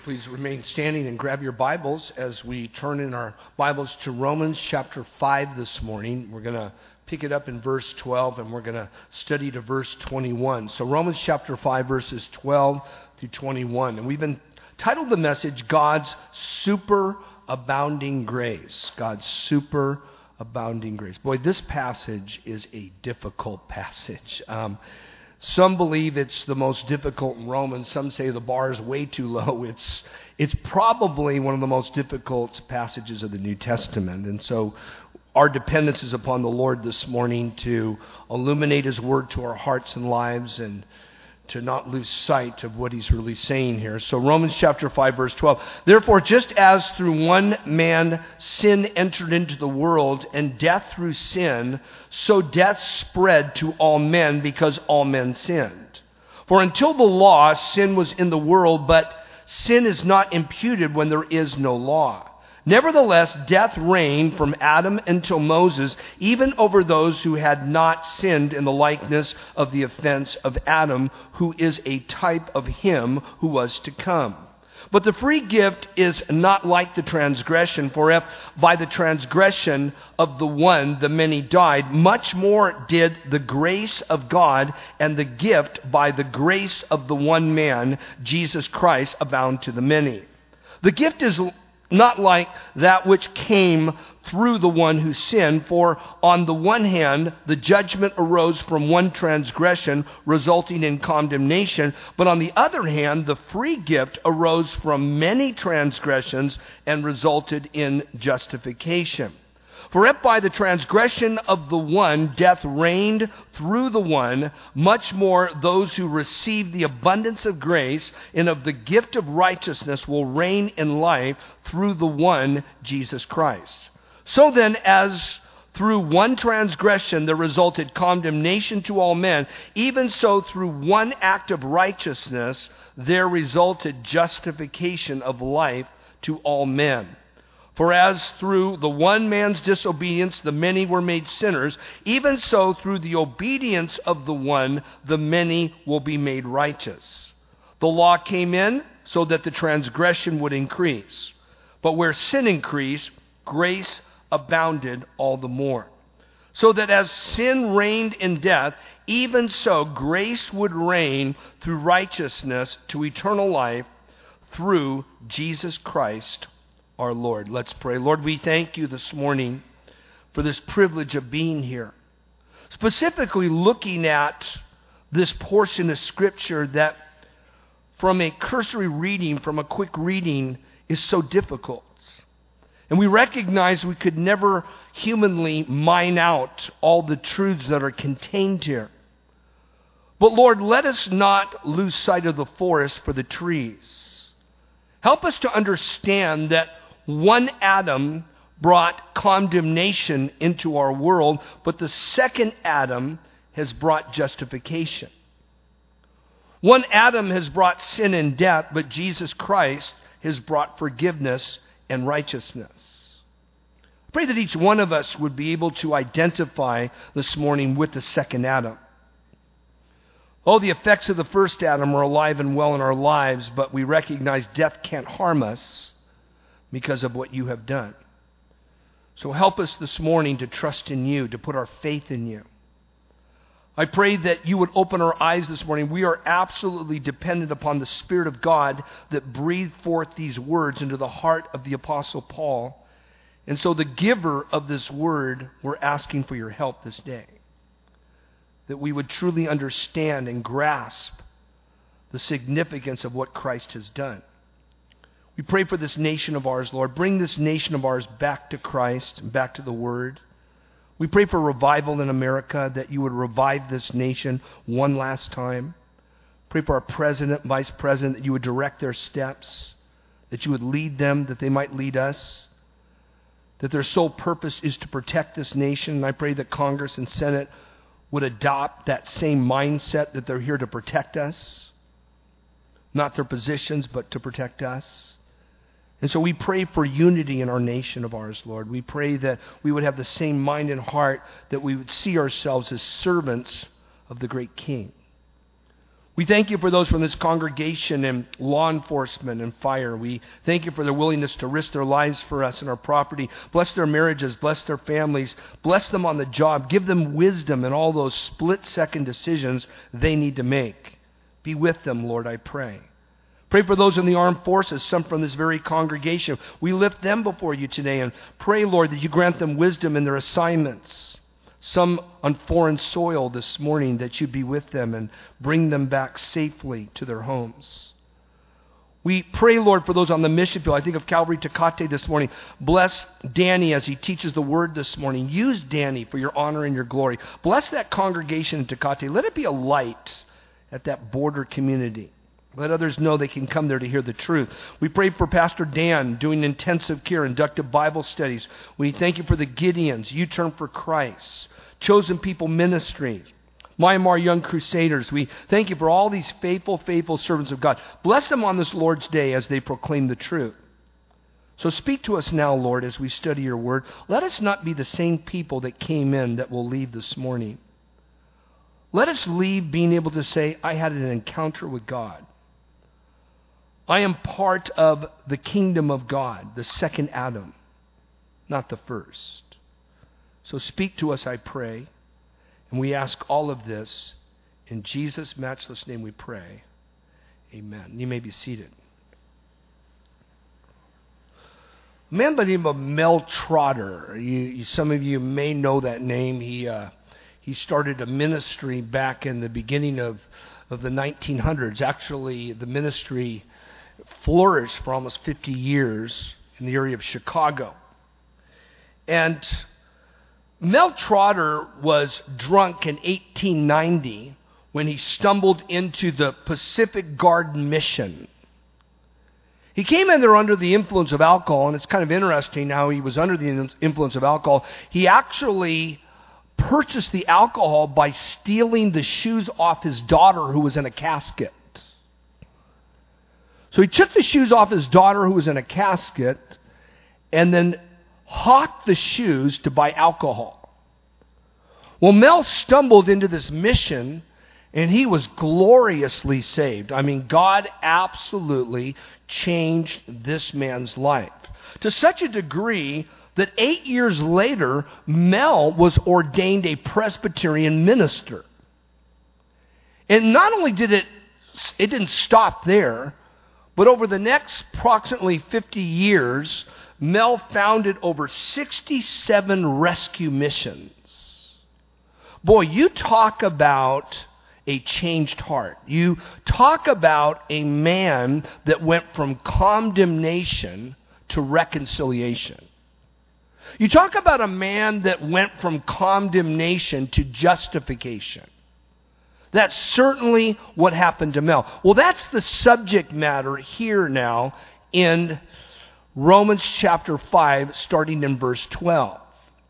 Please remain standing and grab your Bibles as we turn in our Bibles to Romans chapter 5 this morning. We're going to pick it up in verse 12 and we're going to study to verse 21. So Romans chapter 5 verses 12 through 21. And we've been titled the message, God's Super Abounding Grace. God's Super Abounding Grace. Boy, this passage is a difficult passage. Some believe it's the most difficult in Romans. Some say the bar is way too low. It's probably one of the most difficult passages of the New Testament. And so our dependence is upon the Lord this morning to illuminate His Word to our hearts and lives and to not lose sight of what He's really saying here. So Romans chapter 5 verse 12. Therefore, just as through one man sin entered into the world, and death through sin, so death spread to all men because all men sinned. For until the law, sin was in the world, but sin is not imputed when there is no law. Nevertheless, death reigned from Adam until Moses, even over those who had not sinned in the likeness of the offense of Adam, who is a type of him who was to come. But the free gift is not like the transgression, for if by the transgression of the one the many died, much more did the grace of God and the gift by the grace of the one man, Jesus Christ, abound to the many. The gift is not like that which came through the one who sinned, for on the one hand, the judgment arose from one transgression, resulting in condemnation, but on the other hand, the free gift arose from many transgressions and resulted in justification. For if by the transgression of the one death reigned through the one, much more those who receive the abundance of grace and of the gift of righteousness will reign in life through the one, Jesus Christ. So then, as through one transgression there resulted condemnation to all men, even so through one act of righteousness there resulted justification of life to all men. For as through the one man's disobedience the many were made sinners, even so through the obedience of the one the many will be made righteous. The law came in so that the transgression would increase. But where sin increased, grace abounded all the more. So that as sin reigned in death, even so grace would reign through righteousness to eternal life through Jesus Christ our Lord. Let's pray. Lord, we thank you this morning for this privilege of being here. Specifically looking at this portion of Scripture that from a cursory reading, from a quick reading, is so difficult. And we recognize we could never humanly mine out all the truths that are contained here. But Lord, let us not lose sight of the forest for the trees. Help us to understand that one Adam brought condemnation into our world, but the second Adam has brought justification. One Adam has brought sin and death, but Jesus Christ has brought forgiveness and righteousness. I pray that each one of us would be able to identify this morning with the second Adam. Oh, the effects of the first Adam are alive and well in our lives, but we recognize death can't harm us because of what you have done. So help us this morning to trust in you, to put our faith in you. I pray that you would open our eyes this morning. We are absolutely dependent upon the Spirit of God that breathed forth these words into the heart of the Apostle Paul. And so the giver of this word, we're asking for your help this day. That we would truly understand and grasp the significance of what Christ has done. We pray for this nation of ours, Lord. Bring this nation of ours back to Christ and back to the Word. We pray for revival in America, that you would revive this nation one last time. Pray for our president, vice president, that you would direct their steps, that you would lead them, that they might lead us, that their sole purpose is to protect this nation. And I pray that Congress and Senate would adopt that same mindset, that they're here to protect us, not their positions, but to protect us. And so we pray for unity in our nation of ours, Lord. We pray that we would have the same mind and heart, that we would see ourselves as servants of the great King. We thank you for those from this congregation and law enforcement and fire. We thank you for their willingness to risk their lives for us and our property. Bless their marriages. Bless their families. Bless them on the job. Give them wisdom in all those split-second decisions they need to make. Be with them, Lord, I pray. Pray for those in the armed forces, some from this very congregation. We lift them before you today and pray, Lord, that you grant them wisdom in their assignments. Some on foreign soil this morning, that you be with them and bring them back safely to their homes. We pray, Lord, for those on the mission field. I think of Calvary Tecate this morning. Bless Danny as he teaches the word this morning. Use Danny for your honor and your glory. Bless that congregation in Tecate. Let it be a light at that border community. Let others know they can come there to hear the truth. We pray for Pastor Dan doing intensive care, inductive Bible studies. We thank you for the Gideons, U-Turn for Christ, Chosen People Ministries, Myanmar Young Crusaders. We thank you for all these faithful servants of God. Bless them on this Lord's Day as they proclaim the truth. So speak to us now, Lord, as we study your word. Let us not be the same people that came in that will leave this morning. Let us leave being able to say, I had an encounter with God. I am part of the kingdom of God, the second Adam, not the first. So speak to us, I pray. And we ask all of this in Jesus' matchless name we pray. Amen. You may be seated. A man by the name of Mel Trotter. Some of you may know that name. He started a ministry back in the beginning of the 1900s. Actually, the ministry flourished for almost 50 years in the area of Chicago. And Mel Trotter was drunk in 1890 when he stumbled into the Pacific Garden Mission. He came in there under the influence of alcohol, and it's kind of interesting how he was under the influence of alcohol. He actually purchased the alcohol by stealing the shoes off his daughter who was in a casket. So he took the shoes off his daughter who was in a casket and then hawked the shoes to buy alcohol. Well, Mel stumbled into this mission and he was gloriously saved. I mean, God absolutely changed this man's life to such a degree that 8 years later, Mel was ordained a Presbyterian minister. And not only did it didn't stop there, but over the next approximately 50 years, Mel founded over 67 rescue missions. Boy, you talk about a changed heart. You talk about a man that went from condemnation to reconciliation. You talk about a man that went from condemnation to justification. That's certainly what happened to Mel. Well, that's the subject matter here now in Romans chapter 5, starting in verse 12.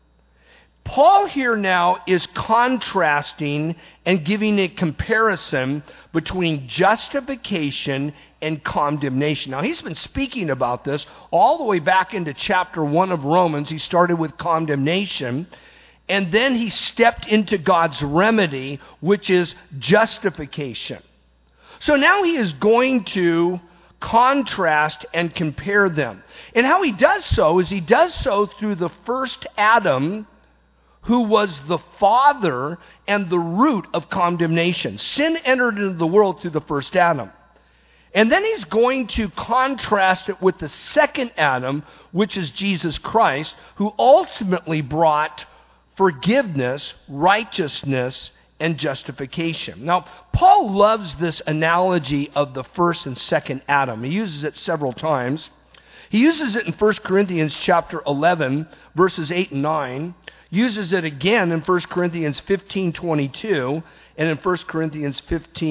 Paul here now is contrasting and giving a comparison between justification and condemnation. Now, he's been speaking about this all the way back into chapter 1 of Romans. He started with condemnation, and then he stepped into God's remedy, which is justification. So now he is going to contrast and compare them. And how he does so is he does so through the first Adam, who was the father and the root of condemnation. Sin entered into the world through the first Adam. And then he's going to contrast it with the second Adam, which is Jesus Christ, who ultimately brought forgiveness, righteousness, and justification. Now, Paul loves this analogy of the first and second Adam. He uses it several times. He uses it in 1 Corinthians chapter 11, verses 8 and 9. Uses it again in 1 Corinthians 15:22 and in 1 Corinthians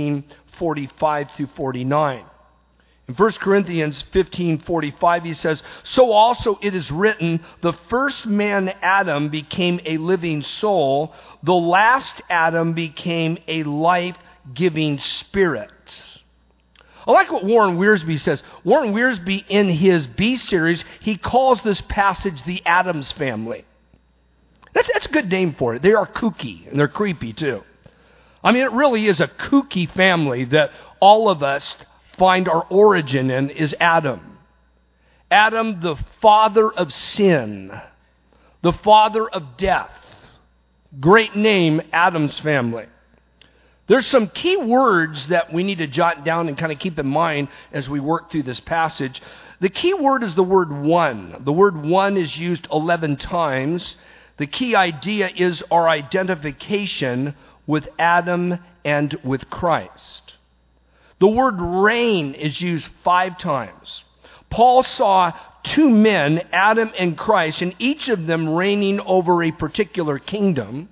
15:45 through 49. In 1 Corinthians 15:45 he says, "So also it is written, the first man Adam became a living soul, the last Adam became a life-giving spirit." I like what Warren Wiersbe says. Warren Wiersbe, in his B series, he calls this passage the Addams family. That's a good name for it. They are kooky, and they're creepy too. I mean, it really is a kooky family that all of us find our origin in, is Adam. Adam, the father of sin, the father of death. Great name, Adam's family. There's some key words that we need to jot down and kind of keep in mind as we work through this passage. The key word is the word one. The word one is used 11 times. The key idea is our identification with Adam and with Christ. The word reign is used 5 times. Paul saw 2 men, Adam and Christ, and each of them reigning over a particular kingdom.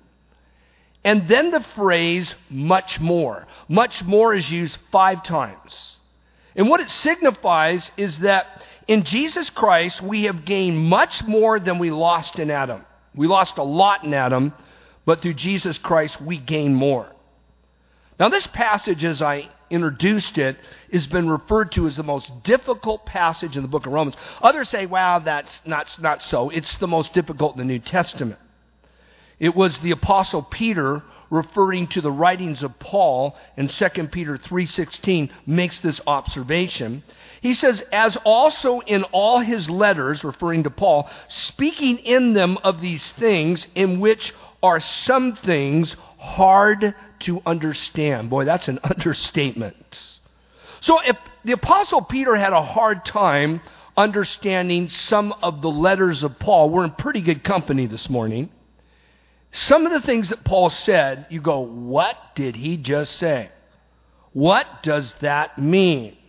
And then the phrase, much more. Much more is used 5 times. And what it signifies is that in Jesus Christ, we have gained much more than we lost in Adam. We lost a lot in Adam, but through Jesus Christ, we gain more. Now, this passage, as I introduced it, has been referred to as the most difficult passage in the book of Romans. Others say, wow, that's not so. It's the most difficult in the New Testament. It was the Apostle Peter, referring to the writings of Paul in 2 Peter 3:16, makes this observation. He says, as also in all his letters, referring to Paul, speaking in them of these things, in which are some things hard to understand. Boy, that's an understatement. So if the Apostle Peter had a hard time understanding some of the letters of Paul, we're in pretty good company this morning. Some of the things that Paul said, you go, what did he just say? What does that mean?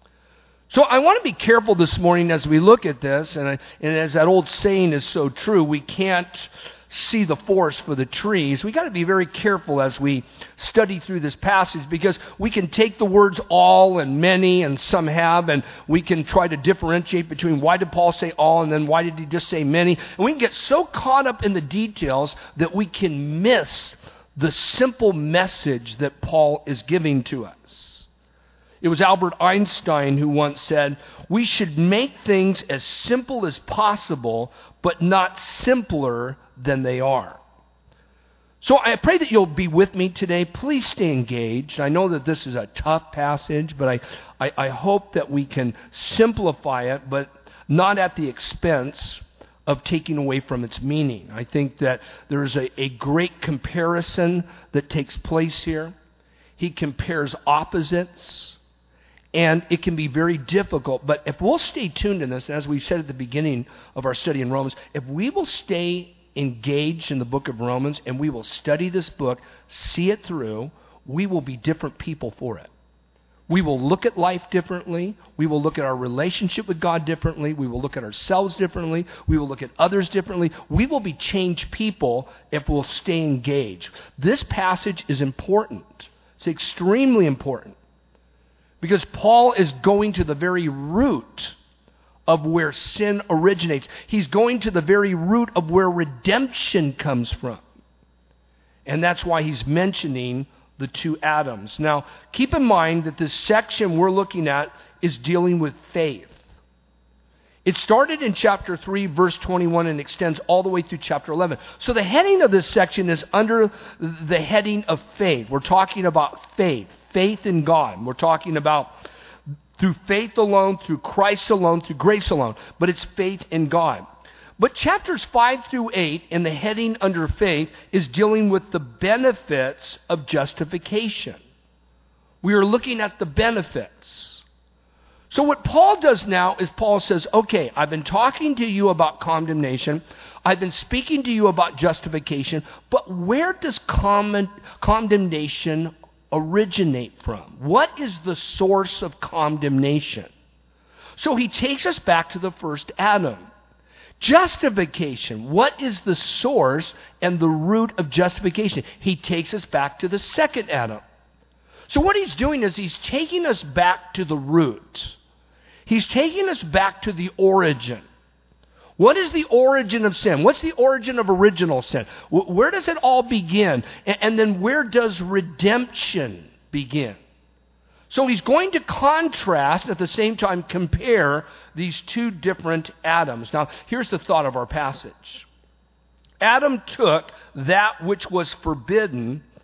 So I want to be careful this morning as we look at this, and as that old saying is so true, we can't see the forest for the trees. We got to be very careful as we study through this passage, because we can take the words all and many, and some have, and we can try to differentiate between why did Paul say all and then why did he just say many. And we can get so caught up in the details that we can miss the simple message that Paul is giving to us. It was Albert Einstein who once said, we should make things as simple as possible, but not simpler than they are. So I pray that you'll be with me today. Please stay engaged. I know that this is a tough passage, but I hope that we can simplify it, but not at the expense of taking away from its meaning. I think that there is a great comparison that takes place here. He compares opposites, and it can be very difficult. But if we'll stay tuned in this, as we said at the beginning of our study in Romans, if we will stay engaged in the book of Romans and we will study this book, see it through, we will be different people for it. We will look at life differently. We will look at our relationship with God differently. We will look at ourselves differently. We will look at others differently. We will be changed people if we'll stay engaged. This passage is important. It's extremely important, because Paul is going to the very root of where sin originates. He's going to the very root of where redemption comes from. And that's why he's mentioning the 2 Adams. Now, keep in mind that this section we're looking at is dealing with faith. It started in chapter 3, verse 21, and extends all the way through chapter 11. So the heading of this section is under the heading of faith. We're talking about faith. Faith in God. We're talking about through faith alone, through Christ alone, through grace alone. But it's faith in God. But chapters 5 through 8, in the heading under faith, is dealing with the benefits of justification. We are looking at the benefits. So what Paul does now is Paul says, okay, I've been talking to you about condemnation. I've been speaking to you about justification. But where does condemnation originate from? What is the source of condemnation? So he takes us back to the first Adam. Justification. What is the source and the root of justification? He takes us back to the second Adam. So what he's doing is he's taking us back to the root. He's taking us back to the origin. What is the origin of sin? What's the origin of original sin? Where does it all begin? And then where does redemption begin? So he's going to contrast, at the same time compare these 2 different Adams. Now, here's the thought of our passage. Adam took that which was forbidden,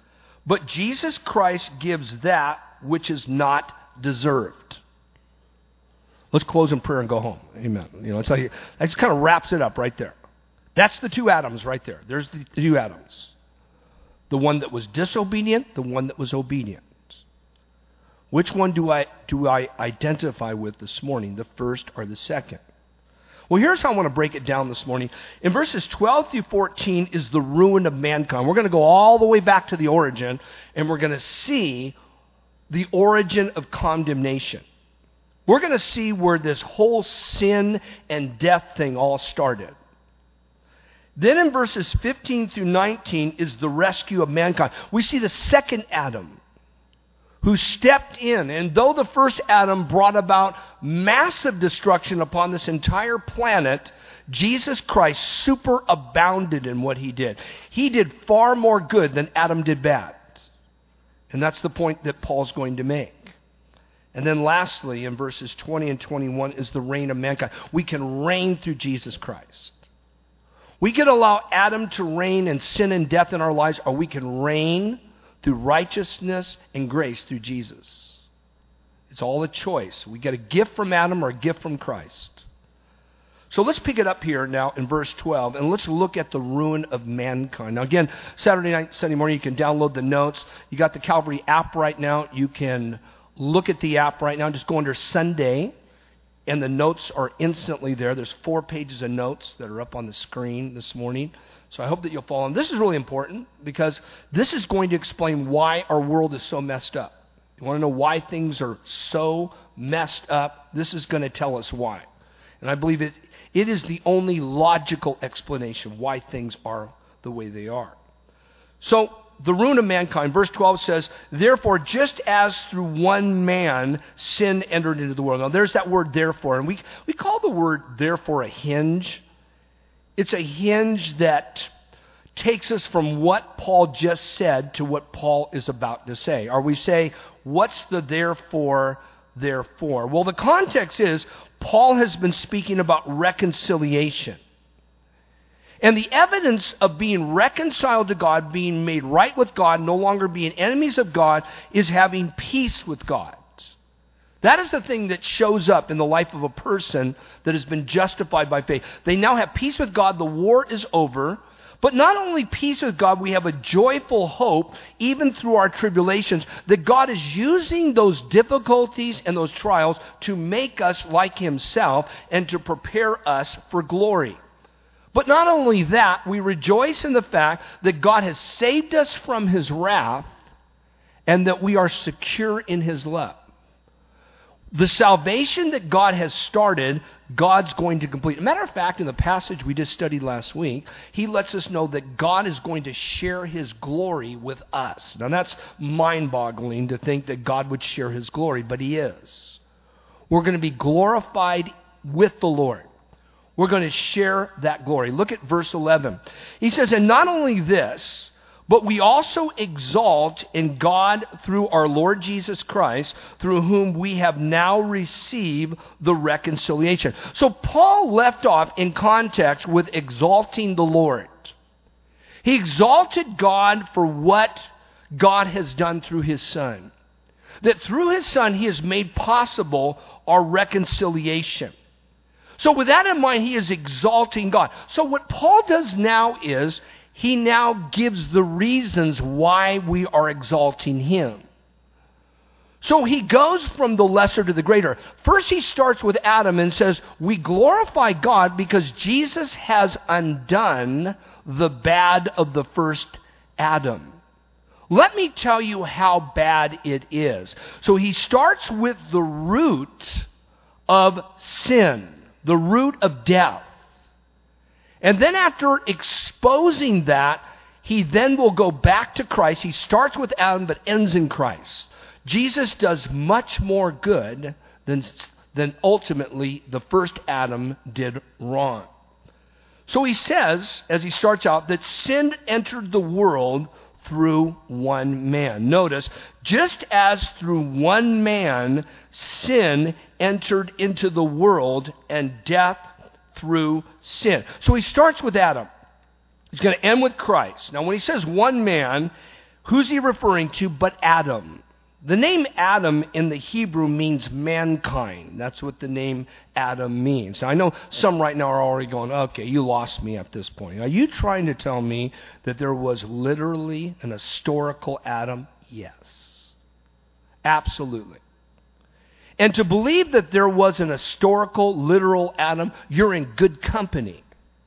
but Jesus Christ gives that which is not deserved. Let's close in prayer and go home. Amen. It's like, that just kind of wraps it up right there. That's the two Adams right there. There's the two Adams. The one that was disobedient, the one that was obedient. Which one do I identify with this morning, the first or the second? Well, here's how I want to break it down this morning. In verses 12 through 14 is the ruin of mankind. We're going to go all the way back to the origin, and we're going to see the origin of condemnation. We're going to see where this whole sin and death thing all started. Then in verses 15 through 19 is the rescue of mankind. We see the second Adam who stepped in. And though the first Adam brought about massive destruction upon this entire planet, Jesus Christ superabounded in what he did. He did far more good than Adam did bad. And that's the point that Paul's going to make. And then lastly, in verses 20 and 21 is the reign of mankind. We can reign through Jesus Christ. We can allow Adam to reign and sin and death in our lives, or we can reign through righteousness and grace through Jesus. It's all a choice. We get a gift from Adam or a gift from Christ. So let's pick it up here now in verse 12, and let's look at the ruin of mankind. Now again, Saturday night, Sunday morning, you can download the notes. You got the Calvary app right now. You can look at the app right now. Just go under Sunday, and the notes are instantly there. There's 4 pages of notes that are up on the screen this morning. So I hope that you'll follow them. This is really important because this is going to explain why our world is so messed up. You want to know why things are so messed up? This is going to tell us why. And I believe it is the only logical explanation why things are the way they are. So the ruin of mankind, verse 12 says, therefore, just as through one man sin entered into the world. Now there's that word therefore, and we call the word therefore a hinge. It's a hinge that takes us from what Paul just said to what Paul is about to say. Or we say, what's the therefore? Well, the context is Paul has been speaking about reconciliation. And the evidence of being reconciled to God, being made right with God, no longer being enemies of God, is having peace with God. That is the thing that shows up in the life of a person that has been justified by faith. They now have peace with God. The war is over. But not only peace with God, we have a joyful hope, even through our tribulations, that God is using those difficulties and those trials to make us like himself and to prepare us for glory. But not only that, we rejoice in the fact that God has saved us from his wrath and that we are secure in his love. The salvation that God has started, God's going to complete. As a matter of fact, in the passage we just studied last week, he lets us know that God is going to share his glory with us. Now that's mind-boggling to think that God would share his glory, but he is. We're going to be glorified with the Lord. We're going to share that glory. Look at verse 11. He says, and not only this, but we also exalt in God through our Lord Jesus Christ, through whom we have now received the reconciliation. So Paul left off in context with exalting the Lord. He exalted God for what God has done through his Son. That through his Son he has made possible our reconciliation. So with that in mind, he is exalting God. So what Paul does now is, he now gives the reasons why we are exalting him. So he goes from the lesser to the greater. First he starts with Adam and says, we glorify God because Jesus has undone the bad of the first Adam. Let me tell you how bad it is. So he starts with the root of sin, the root of death. And then after exposing that, he then will go back to Christ. He starts with Adam but ends in Christ. Jesus does much more good than ultimately the first Adam did wrong. So he says, as he starts out, that sin entered the world through one man. Notice, just as through one man sin entered into the world and death through sin. So he starts with Adam. He's going to end with Christ. Now when he says one man, Who's he referring to but Adam? The name Adam in the Hebrew means mankind. That's what the name Adam means. Now, I know some right now are already going, okay, you lost me at this point. Are you trying to tell me that there was literally an historical Adam? Yes. Absolutely. And to believe that there was an historical, literal Adam, you're in good company.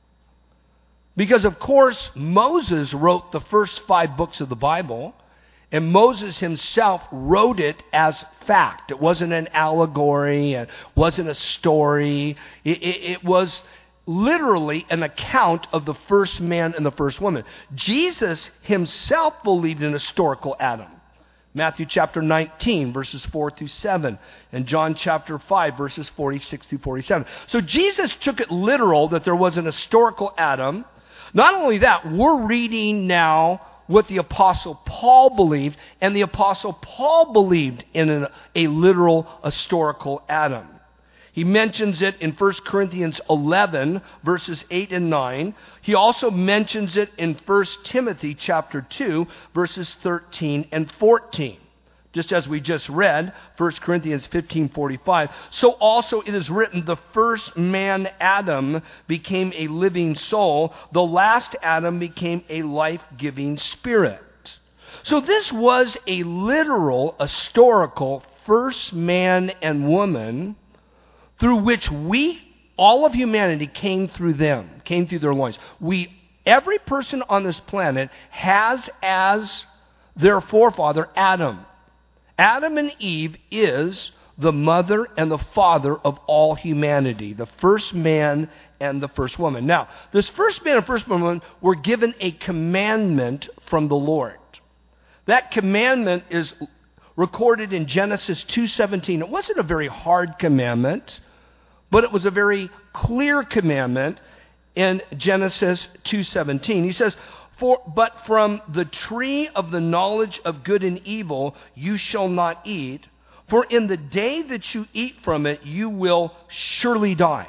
Because, of course, Moses wrote the first 5 books of the Bible. And Moses himself wrote it as fact. It wasn't an allegory. It wasn't a story. It was literally an account of the first man and the first woman. Jesus himself believed in a historical Adam. Matthew chapter 19, verses 4 through 7. And John chapter 5, verses 46 through 47. So Jesus took it literal that there was an historical Adam. Not only that, we're reading now what the Apostle Paul believed, and the Apostle Paul believed in a literal historical Adam. He mentions it in 1 Corinthians 11, verses 8 and 9. He also mentions it in 1 Timothy chapter 2, verses 13 and 14. Just as we just read, 1 Corinthians 15:45. So also it is written, the first man Adam became a living soul. The last Adam became a life-giving spirit. So this was a literal, historical first man and woman through which all of humanity came through them, came through their loins. Every person on this planet has as their forefather Adam. Adam and Eve is the mother and the father of all humanity, the first man and the first woman. Now, this first man and first woman were given a commandment from the Lord. That commandment is recorded in Genesis 2:17. It wasn't a very hard commandment, but it was a very clear commandment in Genesis 2:17. He says, but from the tree of the knowledge of good and evil you shall not eat, for in the day that you eat from it you will surely die.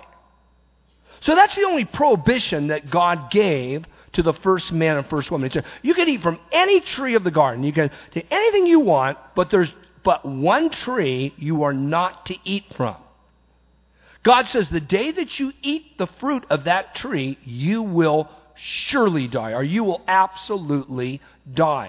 So that's the only prohibition that God gave to the first man and first woman. He said, you can eat from any tree of the garden. You can do anything you want, but there's but one tree you are not to eat from. God says the day that you eat the fruit of that tree, you will surely die, or you will absolutely die.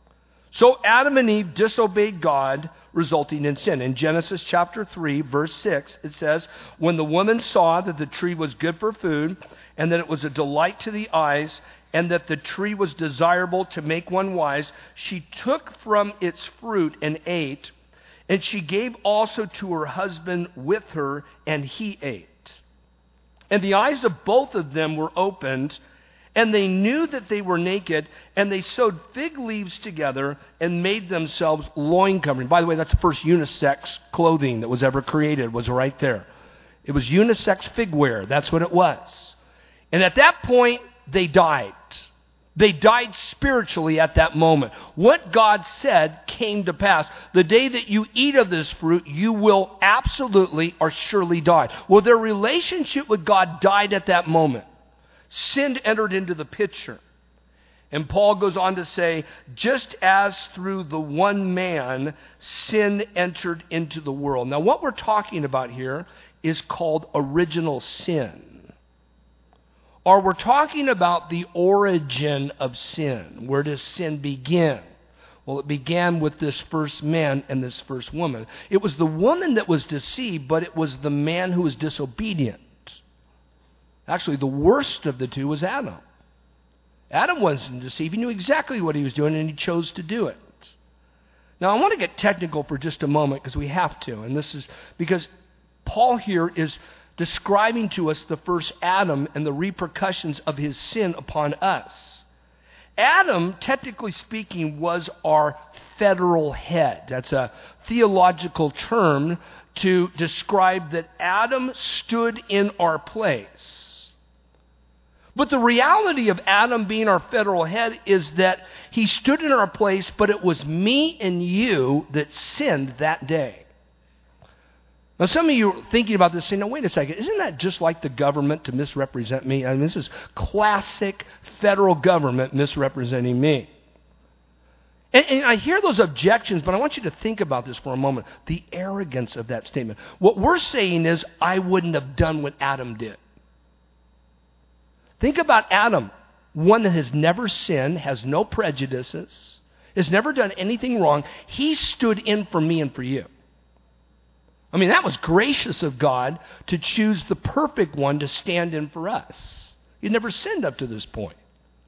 So Adam and Eve disobeyed God, resulting in sin. In Genesis chapter 3, verse 6, it says, when the woman saw that the tree was good for food, and that it was a delight to the eyes, and that the tree was desirable to make one wise, she took from its fruit and ate, and she gave also to her husband with her, and he ate. And the eyes of both of them were opened, and they knew that they were naked, and they sewed fig leaves together and made themselves loin covering. By the way, that's the first unisex clothing that was ever created, was right there. It was unisex fig wear. That's what it was. And at that point, they died. They died spiritually at that moment. What God said came to pass. The day that you eat of this fruit, you will absolutely or surely die. Well, their relationship with God died at that moment. Sin entered into the picture. And Paul goes on to say, just as through the one man, sin entered into the world. Now, what we're talking about here is called original sin. Or we're talking about the origin of sin. Where does sin begin? Well, it began with this first man and this first woman. It was the woman that was deceived, but it was the man who was disobedient. Actually, the worst of the two was Adam. Adam wasn't deceived. He knew exactly what he was doing, and he chose to do it. Now, I want to get technical for just a moment, because we have to. And this is because Paul here is describing to us the first Adam and the repercussions of his sin upon us. Adam, technically speaking, was our federal head. That's a theological term to describe that Adam stood in our place. But the reality of Adam being our federal head is that he stood in our place, but it was me and you that sinned that day. Now, some of you are thinking about this saying, now, wait a second, isn't that just like the government to misrepresent me? I mean, this is classic federal government misrepresenting me. And I hear those objections, but I want you to think about this for a moment. The arrogance of that statement. What we're saying is, I wouldn't have done what Adam did. Think about Adam, one that has never sinned, has no prejudices, has never done anything wrong. He stood in for me and for you. I mean, that was gracious of God to choose the perfect one to stand in for us. He never sinned up to this point.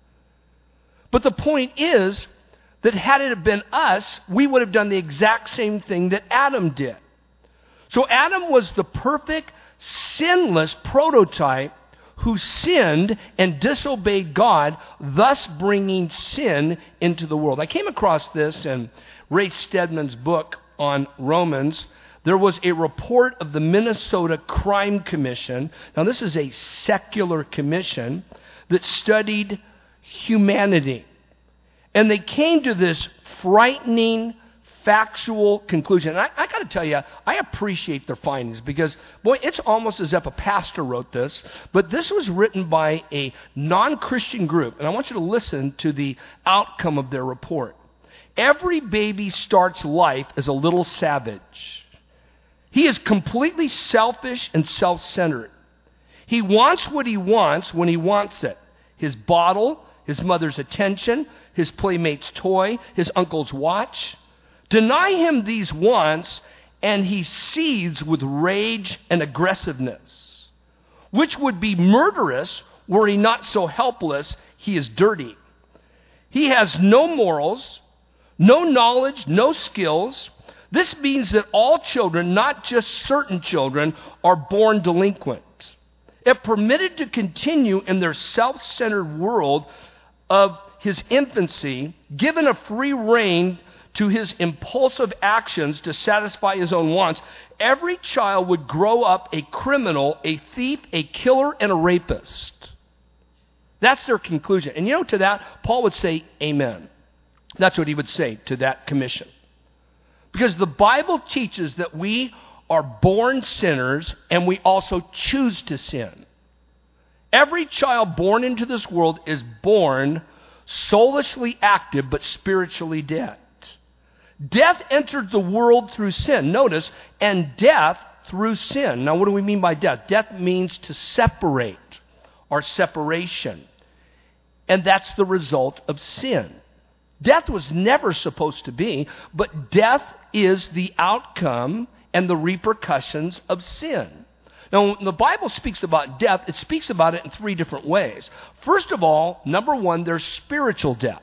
But the point is that had it been us, we would have done the exact same thing that Adam did. So Adam was the perfect, sinless prototype who sinned and disobeyed God, thus bringing sin into the world. I came across this in Ray Stedman's book on Romans. There was a report of the Minnesota Crime Commission. Now, this is a secular commission that studied humanity. And they came to this frightening, factual conclusion. And I got to tell you, I appreciate their findings because, boy, it's almost as if a pastor wrote this. But this was written by a non-Christian group. And I want you to listen to the outcome of their report. Every baby starts life as a little savage. He is completely selfish and self-centered. He wants what he wants when he wants it. His bottle, his mother's attention, his playmate's toy, his uncle's watch. Deny him these wants, and he seethes with rage and aggressiveness, which would be murderous were he not so helpless. He is dirty. He has no morals, no knowledge, no skills. This means that all children, not just certain children, are born delinquent. If permitted to continue in their self-centered world of his infancy, given a free rein to his impulsive actions to satisfy his own wants, every child would grow up a criminal, a thief, a killer, and a rapist. That's their conclusion. And to that, Paul would say, amen. That's what he would say to that commission. Because the Bible teaches that we are born sinners and we also choose to sin. Every child born into this world is born soulishly active but spiritually dead. Death entered the world through sin. Notice, and death through sin. Now, what do we mean by death? Death means to separate or separation. And that's the result of sin. Death was never supposed to be, but death is the outcome and the repercussions of sin. Now, when the Bible speaks about death, it speaks about it in three different ways. First of all, number one, there's spiritual death.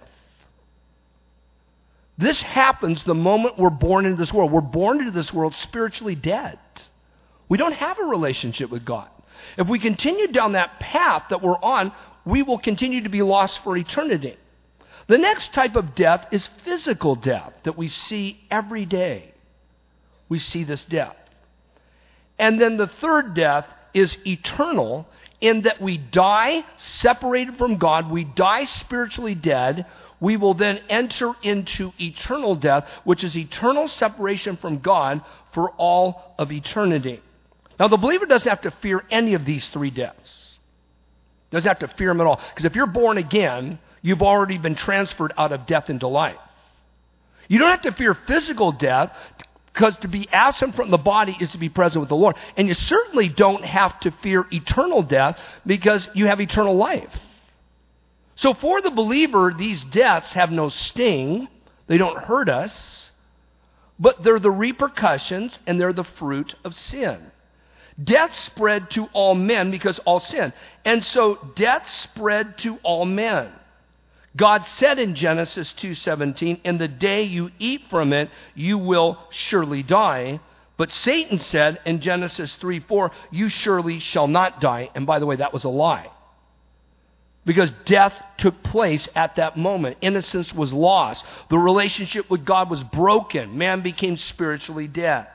This happens the moment we're born into this world. We're born into this world spiritually dead. We don't have a relationship with God. If we continue down that path that we're on, we will continue to be lost for eternity. The next type of death is physical death that we see every day. We see this death. And then the third death is eternal, in that we die separated from God. We die spiritually dead. We will then enter into eternal death, which is eternal separation from God for all of eternity. Now, the believer doesn't have to fear any of these three deaths. Doesn't have to fear them at all. Because if you're born again, you've already been transferred out of death into life. You don't have to fear physical death, because to be absent from the body is to be present with the Lord. And you certainly don't have to fear eternal death, because you have eternal life. So for the believer, these deaths have no sting. They don't hurt us. But they're the repercussions and they're the fruit of sin. Death spread to all men because all sin. And so death spread to all men. God said in Genesis 2:17, "In the day you eat from it, you will surely die." But Satan said in Genesis 3:4, "You surely shall not die." And by the way, that was a lie. Because death took place at that moment. Innocence was lost. The relationship with God was broken. Man became spiritually dead.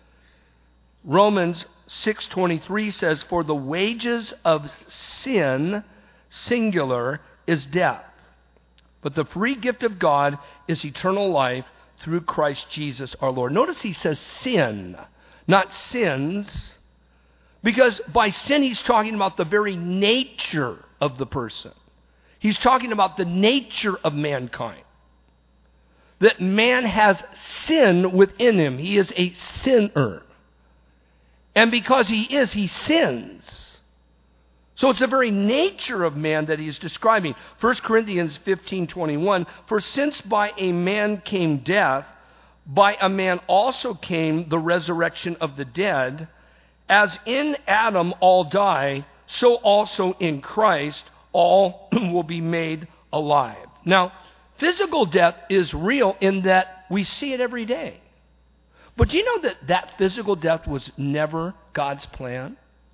Romans 6:23 says, "For the wages of sin, singular, is death. But the free gift of God is eternal life through Christ Jesus our Lord." Notice he says sin, not sins. Because by sin he's talking about the very nature of the person. He's talking about the nature of mankind. that man has sin within him. He is a sinner. And because he sins. So it's the very nature of man that he's describing. 1 Corinthians 15:21, for since by a man came death, by a man also came the resurrection of the dead. As in Adam all die, so also in Christ all will be made alive. Now, physical death is real in that we see it every day. But do you know that physical death was never God's plan?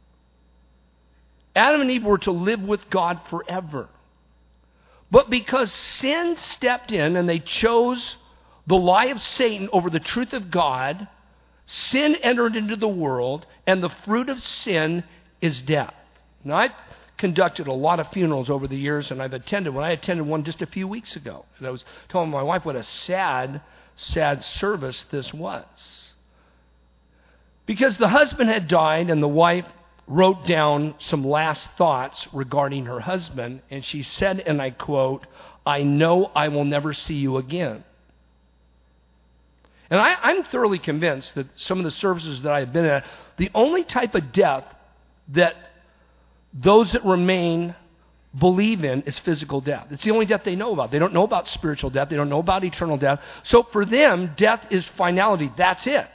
Adam and Eve were to live with God forever. But because sin stepped in and they chose the lie of Satan over the truth of God, sin entered into the world, and the fruit of sin is death. Now, I've conducted a lot of funerals over the years, and I attended one just a few weeks ago. And I was telling my wife what a sad service this was. Because the husband had died, and the wife wrote down some last thoughts regarding her husband, and she said, and I quote, "I know I will never see you again." And I'm thoroughly convinced that some of the services that I've been at, the only type of death that those that remain believe in is physical death. It's the only death they know about. They don't know about spiritual death. They don't know about eternal death. So for them, death is finality. That's it.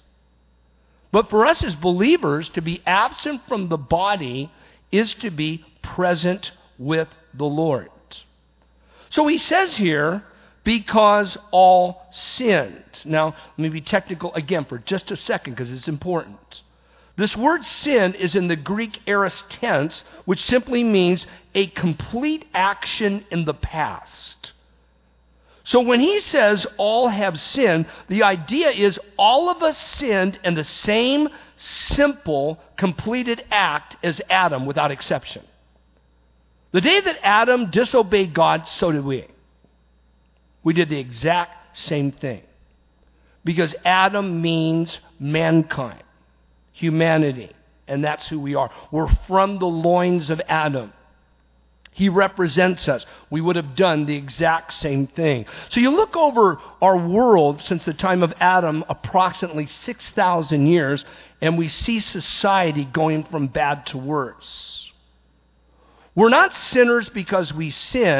But for us as believers, to be absent from the body is to be present with the Lord. So he says here, because all sinned. Now, let me be technical again for just a second because it's important. This word sin is in the Greek aorist tense, which simply means a complete action in the past. So when he says all have sinned, the idea is all of us sinned in the same simple, completed act as Adam without exception. The day that Adam disobeyed God, so did we. We did the exact same thing. Because Adam means mankind, humanity, and that's who we are. We're from the loins of Adam. He represents us. We would have done the exact same thing. So you look over our world since the time of Adam, approximately 6,000 years, and we see society going from bad to worse. We're not sinners because we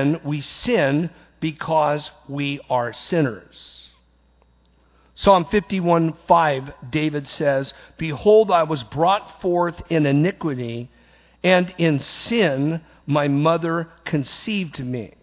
sin because we are sinners. Psalm 51:5, David says, "Behold, I was brought forth in iniquity, and in sin my mother conceived me."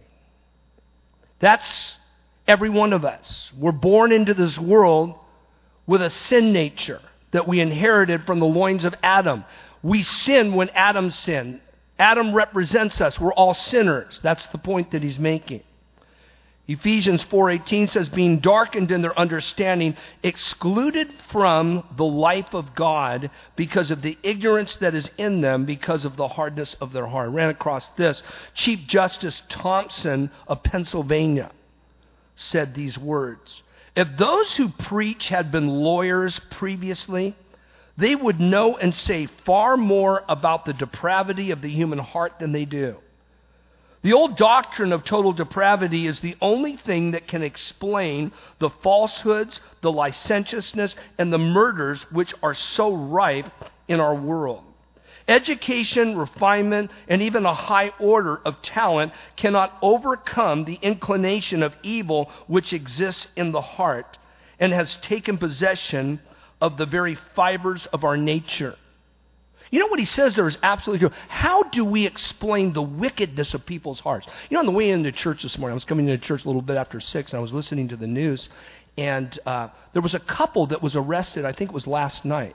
That's every one of us. We're born into this world with a sin nature that we inherited from the loins of Adam. We sin when Adam sinned. Adam represents us. We're all sinners. That's the point that he's making. Ephesians 4:18 says, being darkened in their understanding, excluded from the life of God because of the ignorance that is in them, because of the hardness of their heart. I ran across this. Chief Justice Thompson of Pennsylvania said these words. If those who preach had been lawyers previously, they would know and say far more about the depravity of the human heart than they do. The old doctrine of total depravity is the only thing that can explain the falsehoods, the licentiousness, and the murders which are so rife in our world. Education, refinement, and even a high order of talent cannot overcome the inclination of evil which exists in the heart and has taken possession of the very fibers of our nature. You know what he says there is absolutely true. How do we explain the wickedness of people's hearts? You know, on the way into church this morning, I was coming into church a little bit after 6, and I was listening to the news, and there was a couple that was arrested, I think it was last night.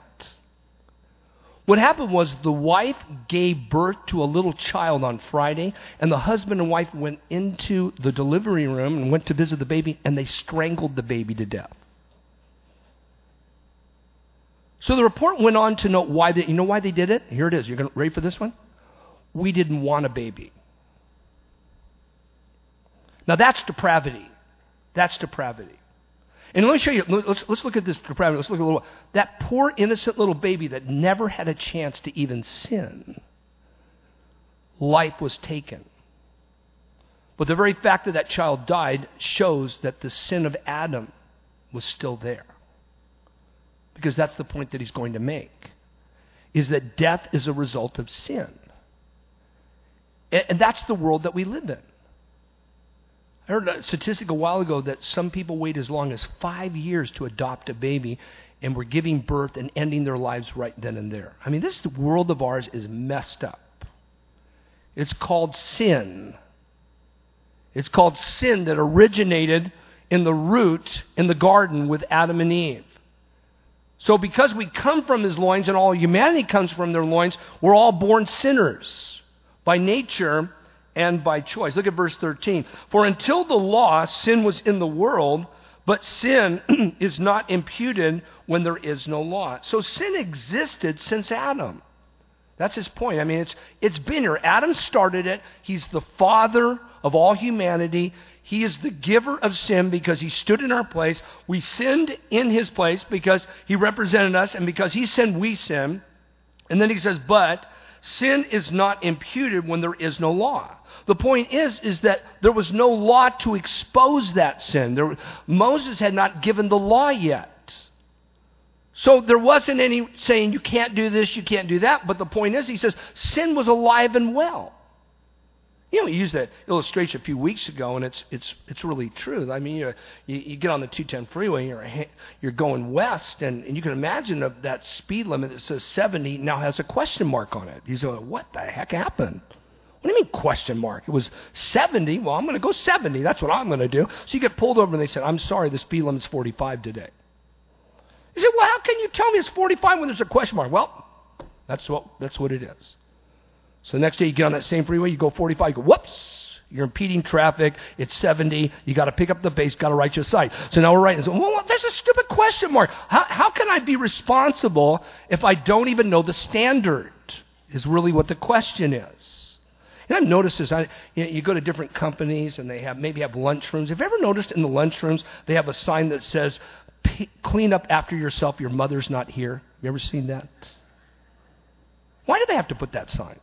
What happened was the wife gave birth to a little child on Friday, and the husband and wife went into the delivery room and went to visit the baby, and they strangled the baby to death. So the report went on to note why you know why they did it? Here it is. You're ready for this one? We didn't want a baby. Now that's depravity. That's depravity. And let me show you. Let's look at this depravity. Let's look at a little. That poor innocent little baby that never had a chance to even sin. Life was taken. But the very fact that that child died shows that the sin of Adam was still there. Because that's the point that he's going to make, is that death is a result of sin. And that's the world that we live in. I heard a statistic a while ago that some people wait as long as 5 years to adopt a baby, and we're giving birth and ending their lives right then and there. I mean, this world of ours is messed up. It's called sin. It's called sin that originated in the root in the garden with Adam and Eve. So because we come from his loins and all humanity comes from their loins, we're all born sinners by nature and by choice. Look at verse 13. For until the law, sin was in the world, but sin is not imputed when there is no law. So sin existed since Adam. That's his point. I mean, it's been here. Adam started it. He's the father of all humanity. He is the giver of sin because he stood in our place. We sinned in his place because he represented us, and because he sinned, we sin. And then he says, but sin is not imputed when there is no law. The point is that there was no law to expose that sin. Moses had not given the law yet. So there wasn't any saying you can't do this, you can't do that. But the point is, he says, sin was alive and well. You know, we used that illustration a few weeks ago, and it's really true. I mean, you get on the 210 freeway, you're going west, and you can imagine that speed limit that says 70 now has a question mark on it. You say, what the heck happened? What do you mean question mark? It was 70. Well, I'm going to go 70. That's what I'm going to do. So you get pulled over, and they said, I'm sorry, the speed limit's 45 today. You say, well, how can you tell me it's 45 when there's a question mark? Well, that's what it is. So the next day you get on that same freeway, you go 45, you go, whoops, you're impeding traffic, it's 70, you got to pick up the pace, got to write your site. So now we're writing, so, well, there's a stupid question mark. How can I be responsible if I don't even know the standard, is really what the question is. And I've noticed this. You go to different companies and they maybe have lunchrooms. Have you ever noticed in the lunchrooms they have a sign that says, clean up after yourself, your mother's not here? You ever seen that? Why do they have to put that sign?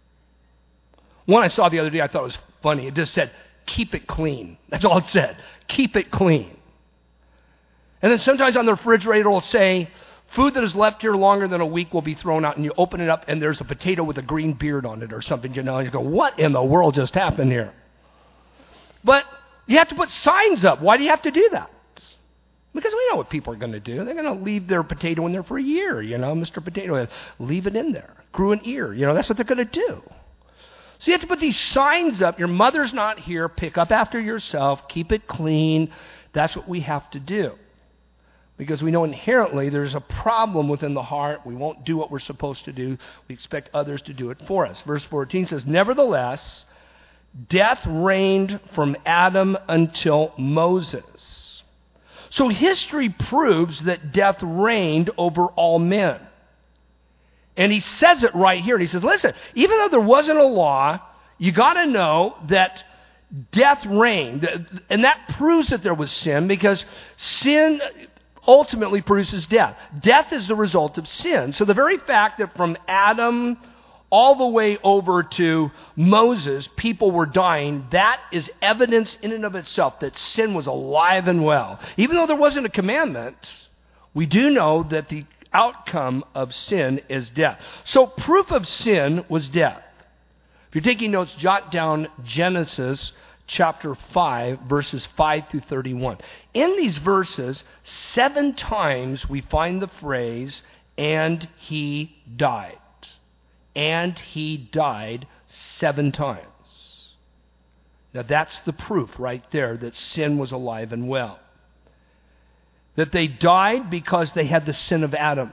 One I saw the other day, I thought it was funny. It just said, keep it clean. That's all it said. Keep it clean. And then sometimes on the refrigerator it will say, food that is left here longer than a week will be thrown out. And you open it up and there's a potato with a green beard on it or something, and you go, what in the world just happened here? But you have to put signs up. Why do you have to do that? Because we know what people are going to do. They're going to leave their potato in there for a year, Mr. Potato, leave it in there. Grew an ear, that's what they're going to do. So you have to put these signs up. Your mother's not here. Pick up after yourself. Keep it clean. That's what we have to do. Because we know inherently there's a problem within the heart. We won't do what we're supposed to do. We expect others to do it for us. Verse 14 says, nevertheless, death reigned from Adam until Moses. So history proves that death reigned over all men. And he says it right here. He says, listen, even though there wasn't a law, you got to know that death reigned. And that proves that there was sin, because sin ultimately produces death. Death is the result of sin. So the very fact that from Adam all the way over to Moses, people were dying, that is evidence in and of itself that sin was alive and well. Even though there wasn't a commandment, we do know that the outcome of sin is death. So proof of sin was death. If you're taking notes, jot down Genesis chapter 5, verses 5 through 31. In these verses, 7 times we find the phrase, and he died. And he died 7 times. Now that's the proof right there that sin was alive and well. That they died because they had the sin of Adam.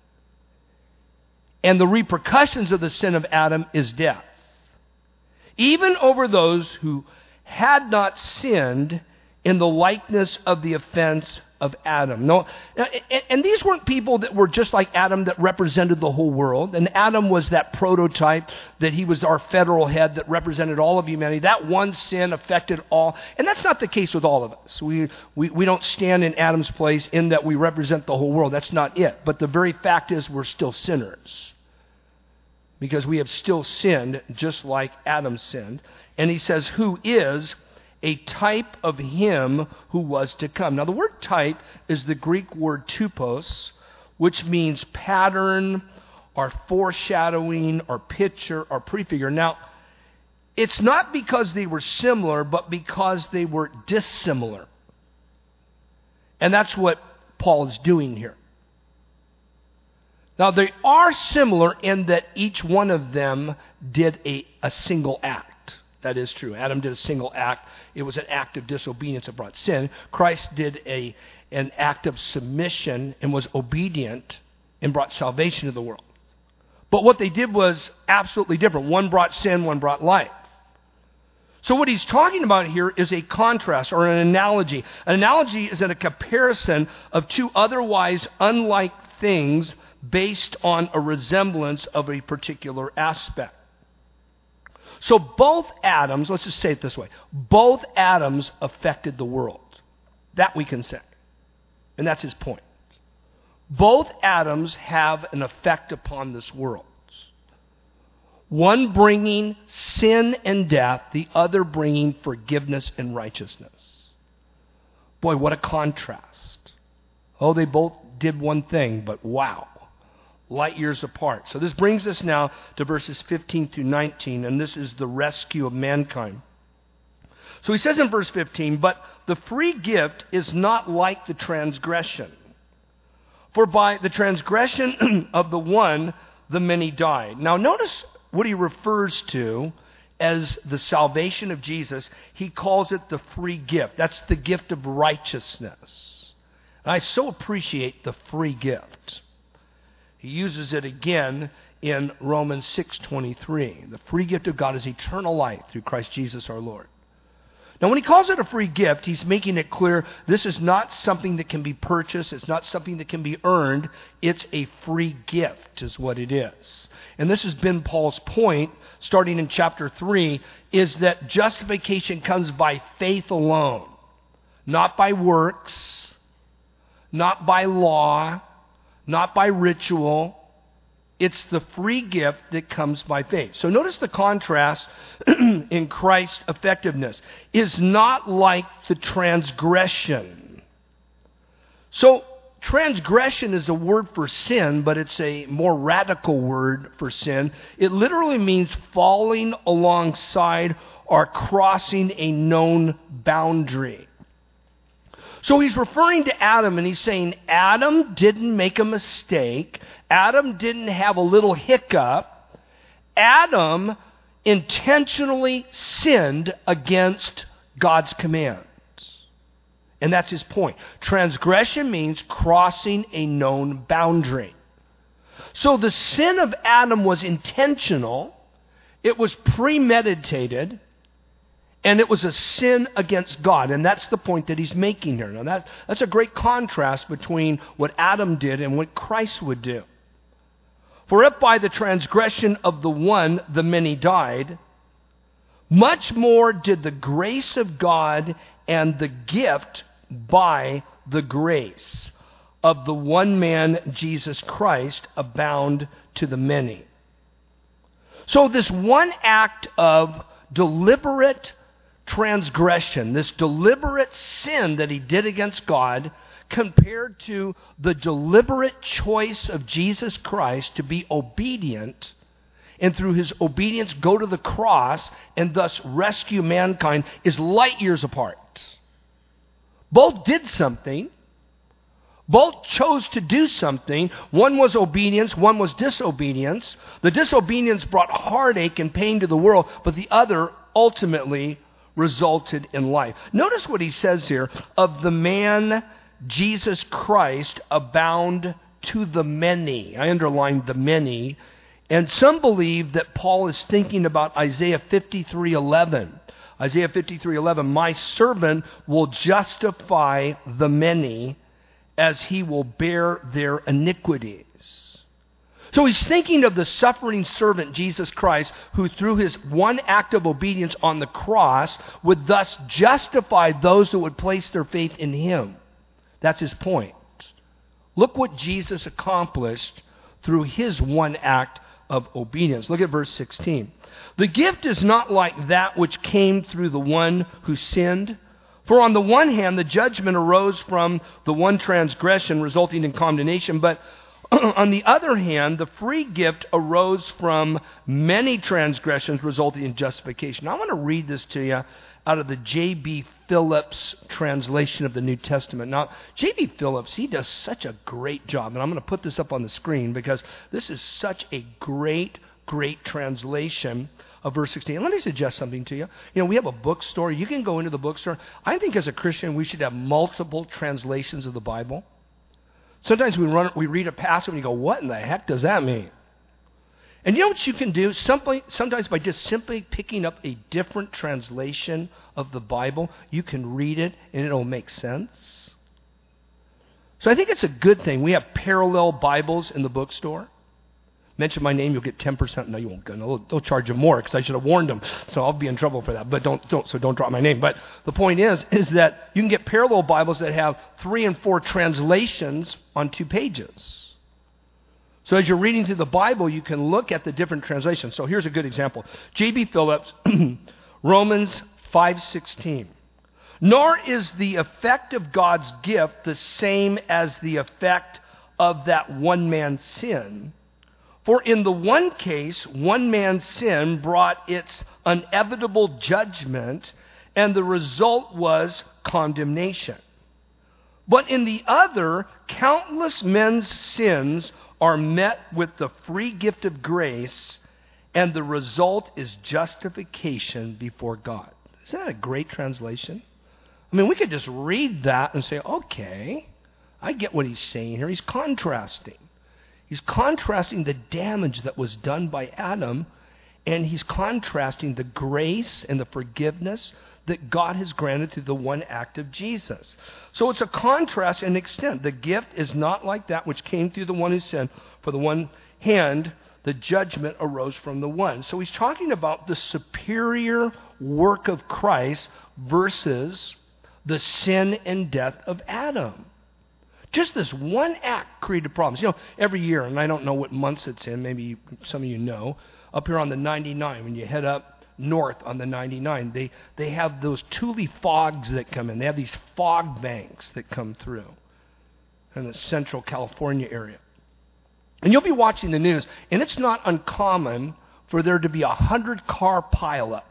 And the repercussions of the sin of Adam is death. Even over those who had not sinned in the likeness of the offense of Adam. No, and these weren't people that were just like Adam that represented the whole world. And Adam was that prototype, that he was our federal head that represented all of humanity. That one sin affected all. And that's not the case with all of us. We don't stand in Adam's place in that we represent the whole world. That's not it. But the very fact is we're still sinners. because we have still sinned just like Adam sinned. And he says, who is a type of him who was to come. Now the word type is the Greek word typos, which means pattern or foreshadowing or picture or prefigure. Now, it's not because they were similar, but because they were dissimilar. And that's what Paul is doing here. Now, they are similar in that each one of them did a single act. That is true. Adam did a single act. It was an act of disobedience that brought sin. Christ did an act of submission and was obedient and brought salvation to the world. But what they did was absolutely different. One brought sin, one brought life. So what he's talking about here is a contrast or an analogy. An analogy is a comparison of two otherwise unlike things based on a resemblance of a particular aspect. So both Adams, let's just say it this way, both Adams affected the world. That we can say. And that's his point. Both Adams have an effect upon this world. One bringing sin and death, the other bringing forgiveness and righteousness. Boy, what a contrast. Oh, they both did one thing, but wow. Light years apart. So this brings us now to verses 15 through 19, and this is the rescue of mankind. So he says in verse 15, but the free gift is not like the transgression. For by the transgression of the one, the many died. Now notice what he refers to as the salvation of Jesus. He calls it the free gift. That's the gift of righteousness. And I so appreciate the free gift. He uses it again in Romans 6:23. The free gift of God is eternal life through Christ Jesus our Lord. Now when he calls it a free gift, he's making it clear this is not something that can be purchased. It's not something that can be earned. It's a free gift is what it is. And this has been Paul's point, starting in chapter 3, is that justification comes by faith alone. Not by works, not by law, not by ritual. It's the free gift that comes by faith. So notice the contrast in Christ's effectiveness is not like the transgression. So transgression is a word for sin, but it's a more radical word for sin. It literally means falling alongside or crossing a known boundary. So he's referring to Adam and he's saying Adam didn't make a mistake. Adam didn't have a little hiccup. Adam intentionally sinned against God's commands. And that's his point. Transgression means crossing a known boundary. So the sin of Adam was intentional. It was premeditated. And it was a sin against God. And that's the point that he's making here. Now that's a great contrast between what Adam did and what Christ would do. For if by the transgression of the one the many died, much more did the grace of God and the gift by the grace of the one man, Jesus Christ, abound to the many. So this one act of deliberate transgression, this deliberate sin that he did against God, compared to the deliberate choice of Jesus Christ to be obedient and through his obedience go to the cross and thus rescue mankind, is light years apart. Both did something. Both chose to do something. One was obedience, one was disobedience. The disobedience brought heartache and pain to the world, but the other ultimately resulted in life. Notice what he says here, of the man Jesus Christ abound to the many. I underlined the many. And some believe that Paul is thinking about Isaiah 53:11. Isaiah 53:11, my servant will justify the many as he will bear their iniquities. So he's thinking of the suffering servant, Jesus Christ, who through his one act of obedience on the cross would thus justify those who would place their faith in him. That's his point. Look what Jesus accomplished through his one act of obedience. Look at verse 16. The gift is not like that which came through the one who sinned. For on the one hand, the judgment arose from the one transgression, resulting in condemnation. But on the other hand, the free gift arose from many transgressions, resulting in justification. I want to read this to you out of the J.B. Phillips translation of the New Testament. Now, J.B. Phillips, he does such a great job. And I'm going to put this up on the screen because this is such a great translation of verse 16. And let me suggest something to you. We have a bookstore. You can go into the bookstore. I think as a Christian, we should have multiple translations of the Bible. Sometimes we read a passage and you go, what in the heck does that mean? And you know what you can do? Sometimes by just simply picking up a different translation of the Bible, you can read it and it'll make sense. So I think it's a good thing. We have parallel Bibles in the bookstore. Mention my name, you'll get 10%. No, you won't. They'll charge you more because I should have warned them. So I'll be in trouble for that. But don't drop my name. But the point is that you can get parallel Bibles that have 3 and 4 translations on 2 pages. So as you're reading through the Bible, you can look at the different translations. So here's a good example. J.B. Phillips, Romans 5:16. Nor is the effect of God's gift the same as the effect of that one man's sin. For in the one case, one man's sin brought its inevitable judgment, and the result was condemnation. But in the other, countless men's sins are met with the free gift of grace, and the result is justification before God. Isn't that a great translation? I mean, we could just read that and say, okay, I get what he's saying here. He's contrasting. He's contrasting the damage that was done by Adam, and he's contrasting the grace and the forgiveness that God has granted through the one act of Jesus. So it's a contrast in extent. The gift is not like that which came through the one who sinned. For the one hand, the judgment arose from the one. So he's talking about the superior work of Christ versus the sin and death of Adam. Just this one act created problems. Every year, and I don't know what months it's in, maybe some of you know, up here on the 99, when you head up north on the 99, they have those Thule fogs that come in. They have these fog banks that come through in the central California area. And you'll be watching the news, and it's not uncommon for there to be 100-car pileup.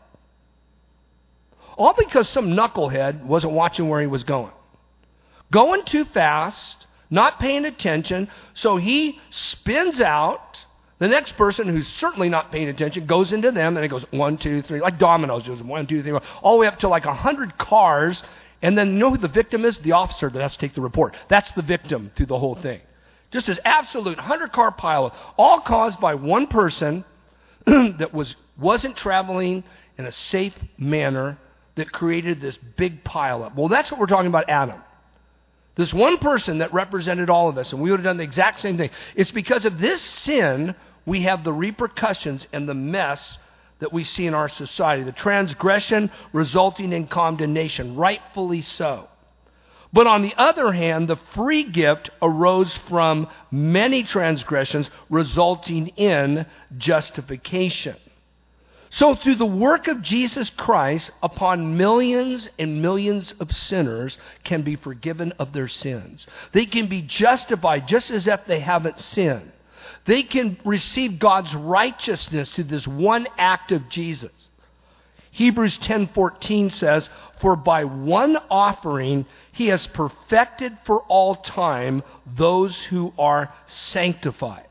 All because some knucklehead wasn't watching where he was going. Going too fast, not paying attention, so he spins out. The next person who's certainly not paying attention goes into them, and it goes 1, 2, 3, like dominoes, goes 1, 2, 3, all the way up to like 100 cars. And then you know who the victim is? The officer that has to take the report. That's the victim through the whole thing. Just this absolute 100-car pileup, all caused by one person that wasn't traveling in a safe manner that created this big pileup. Well, that's what we're talking about, Adam. This one person that represented all of us, and we would have done the exact same thing. It's because of this sin we have the repercussions and the mess that we see in our society. The transgression resulting in condemnation, rightfully so. But on the other hand, the free gift arose from many transgressions, resulting in justification. So through the work of Jesus Christ, upon millions and millions of sinners can be forgiven of their sins. They can be justified just as if they haven't sinned. They can receive God's righteousness through this one act of Jesus. Hebrews 10:14 says, "For by one offering he has perfected for all time those who are sanctified."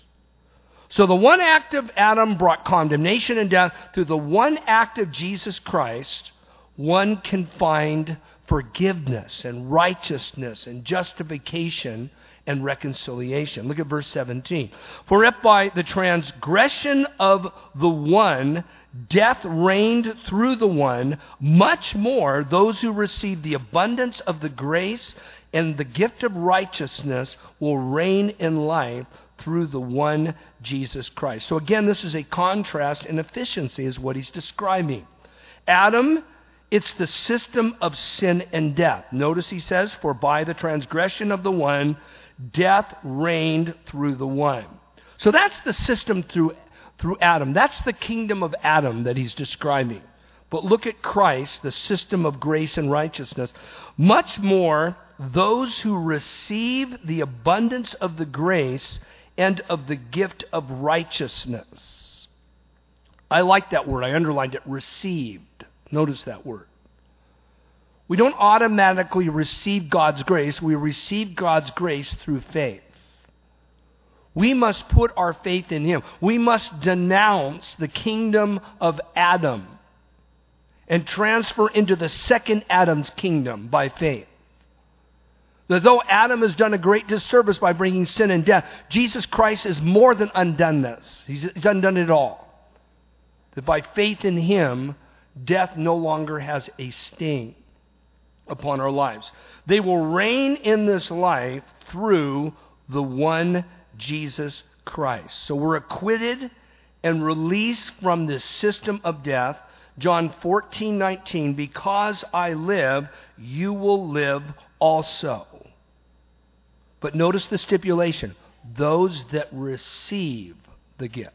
So the one act of Adam brought condemnation and death. Through the one act of Jesus Christ, one can find forgiveness and righteousness and justification and reconciliation. Look at verse 17. "For if by the transgression of the one death reigned through the one, much more those who receive the abundance of the grace and the gift of righteousness will reign in life through the one Jesus Christ." So again, this is a contrast in efficiency is what he's describing. Adam, it's the system of sin and death. Notice he says, "For by the transgression of the one, death reigned through the one." So that's the system through through Adam. That's the kingdom of Adam that he's describing. But look at Christ, the system of grace and righteousness. Much more, those who receive the abundance of the grace and of the gift of righteousness. I like that word. I underlined it. Received. Notice that word. We don't automatically receive God's grace. We receive God's grace through faith. We must put our faith in Him. We must denounce the kingdom of Adam and transfer into the second Adam's kingdom by faith. That though Adam has done a great disservice by bringing sin and death, Jesus Christ has more than undone this. He's undone it all. That by faith in Him, death no longer has a sting upon our lives. They will reign in this life through the one Jesus Christ. So we're acquitted and released from this system of death. John 14:19, because I live, you will live also. But notice the stipulation, those that receive the gift.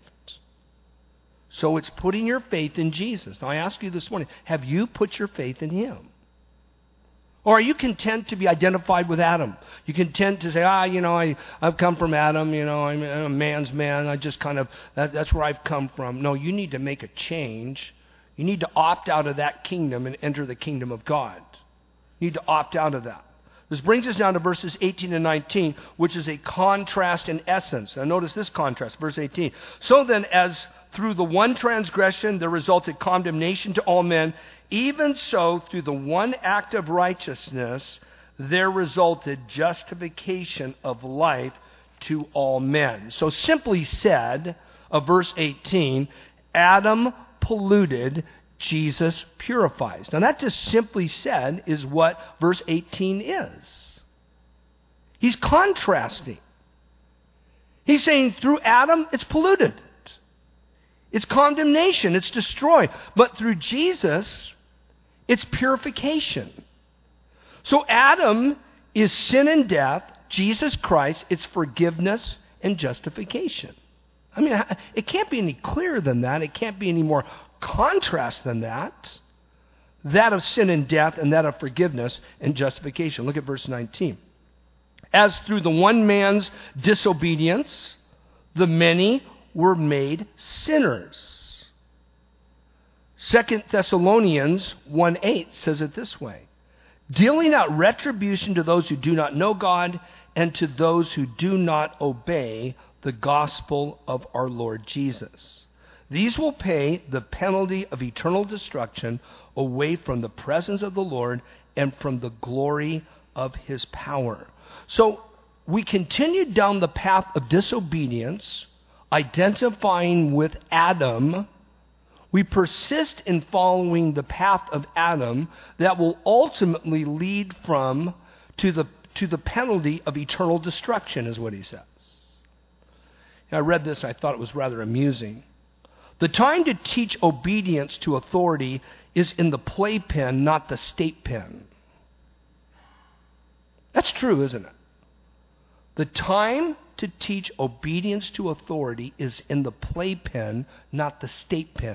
So it's putting your faith in Jesus. Now I ask you this morning, have you put your faith in Him? Or are you content to be identified with Adam? You content to say, I've come from Adam, I'm a man's man, I just that's where I've come from. No, you need to make a change. You need to opt out of that kingdom and enter the kingdom of God. You need to opt out of that. This brings us down to verses 18 and 19, which is a contrast in essence. Now notice this contrast, verse 18. So then, as through the one transgression there resulted condemnation to all men, even so through the one act of righteousness there resulted justification of life to all men. So simply said, of verse 18, Adam polluted, Jesus purifies. Now that just simply said is what verse 18 is. He's contrasting. He's saying through Adam it's polluted. It's condemnation. It's destroyed. But through Jesus, it's purification. So Adam is sin and death. Jesus Christ, it's forgiveness and justification. I mean, it can't be any clearer than that. It can't be any more contrast than that. That of sin and death and that of forgiveness and justification. Look at verse 19. As through the one man's disobedience, the many were made sinners. 2 Thessalonians 1:8 says it this way. Dealing out retribution to those who do not know God and to those who do not obey the gospel of our Lord Jesus. These will pay the penalty of eternal destruction away from the presence of the Lord and from the glory of His power. So we continued down the path of disobedience, identifying with Adam. We persist in following the path of Adam that will ultimately lead to the penalty of eternal destruction, is what he says. I read this, I thought it was rather amusing. The time to teach obedience to authority is in the playpen, not the state pen. That's true, isn't it? The time to teach obedience to authority is in the playpen, not the state pen.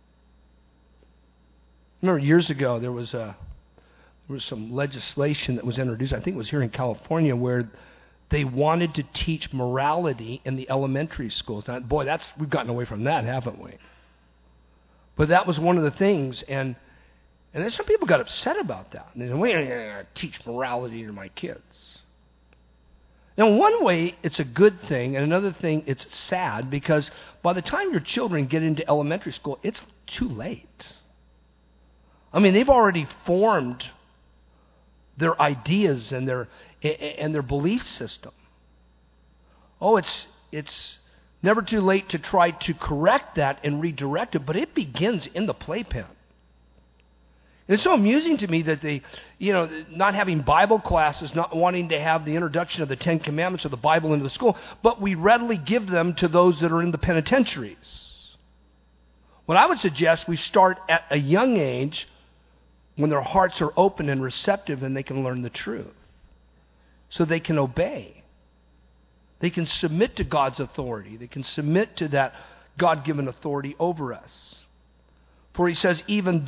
Remember years ago there was some legislation that was introduced, I think it was here in California, where they wanted to teach morality in the elementary schools. Now, boy, we've gotten away from that, haven't we? But that was one of the things, and then some people got upset about that. And they said, "Wait, I'm going to teach morality to my kids." Now, one way, it's a good thing, and another thing, it's sad, because by the time your children get into elementary school, it's too late. I mean, they've already formed their ideas and their belief system. Oh, it's never too late to try to correct that and redirect it, but it begins in the playpen. And it's so amusing to me that they, not having Bible classes, not wanting to have the introduction of the Ten Commandments or the Bible into the school, but we readily give them to those that are in the penitentiaries. What I would suggest, we start at a young age when their hearts are open and receptive and they can learn the truth. So they can obey. They can submit to God's authority. They can submit to that God-given authority over us. For he says, even